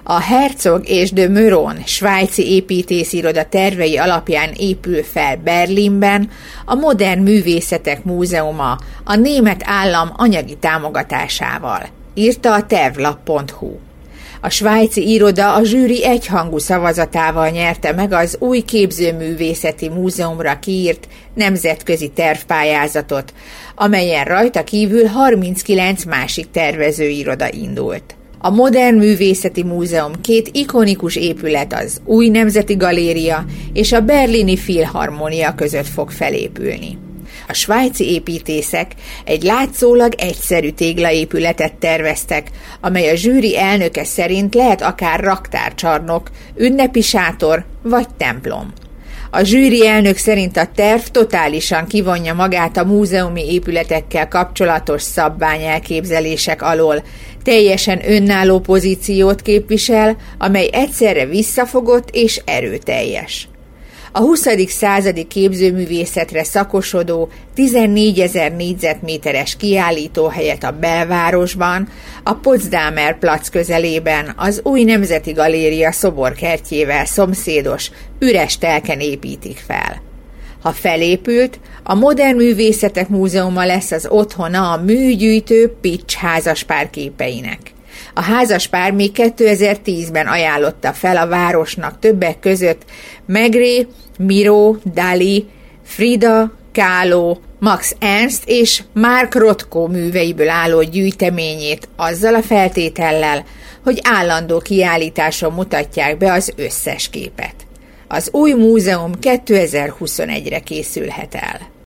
A Herzog és de Meuron svájci építésziroda tervei alapján épül fel Berlinben a Modern Művészetek Múzeuma a német állam anyagi támogatásával, írta a tervlap.hu. A svájci iroda a zsűri egyhangú szavazatával nyerte meg az új képzőművészeti múzeumra kiírt nemzetközi tervpályázatot, amelyen rajta kívül 39 másik tervezőiroda indult. A Modern Művészeti Múzeum két ikonikus épület, az Új Nemzeti Galéria és a Berlini Filharmonia között fog felépülni. A svájci építészek egy látszólag egyszerű téglaépületet terveztek, amely a zsűri elnöke szerint lehet akár raktárcsarnok, ünnepi sátor vagy templom. A zsűri elnök szerint a terv totálisan kivonja magát a múzeumi épületekkel kapcsolatos szabványelképzelések alól, teljesen önálló pozíciót képvisel, amely egyszerre visszafogott és erőteljes. A 20. századi képzőművészetre szakosodó 14 000 négyzetméteres kiállítóhelyet a belvárosban, a Potsdamer Platz közelében az Új Nemzeti Galéria szoborkertjével szomszédos, üres telken építik fel. Ha felépült, a Modern Művészetek Múzeuma lesz az otthona a műgyűjtő Pitch házaspár képeinek. A házaspár még 2010-ben ajánlotta fel a városnak többek között Maigret, Miro, Dali, Frida Kahlo, Max Ernst és Mark Rothko műveiből álló gyűjteményét azzal a feltétellel, hogy állandó kiállításon mutatják be az összes képet. Az új múzeum 2021-re készülhet el.